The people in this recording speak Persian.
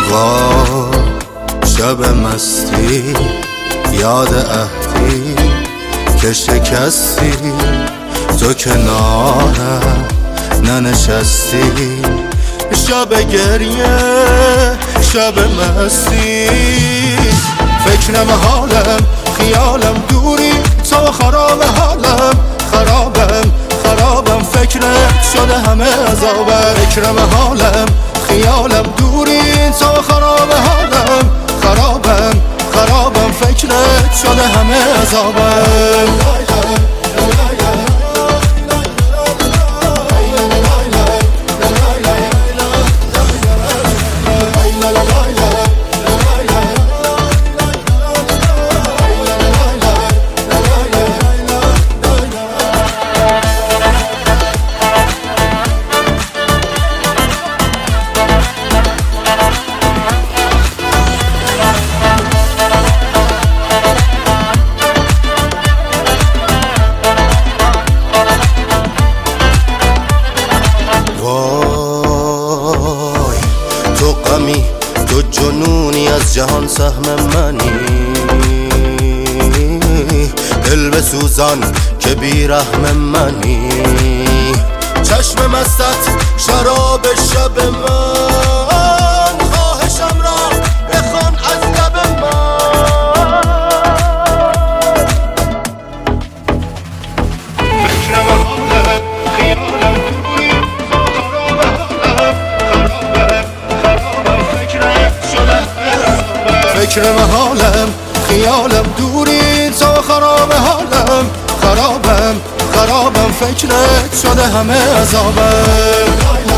وا شب مستی یاد عهدی که شکستی، تو کنارم ننشستی. شب گریه شب مستی، فکرم حالم خیالم دوری، تو خراب حالم خرابم فکرت شده همه عذابم. فکرم حالم خیالم دوری، تو خراب حالم خرابم فکرت شده همه عذابم. تو غمی تو جنونی از جهان سهم منی، دل بسوزان که بی رحم منی. چشم مستت شراب شب من، خواهشم را بخوان از لب من. فکرم حالم خیالم دوری، فکرم حالم خیالم دوری، تو خراب حالم خرابم فکرت شده همه عذابم.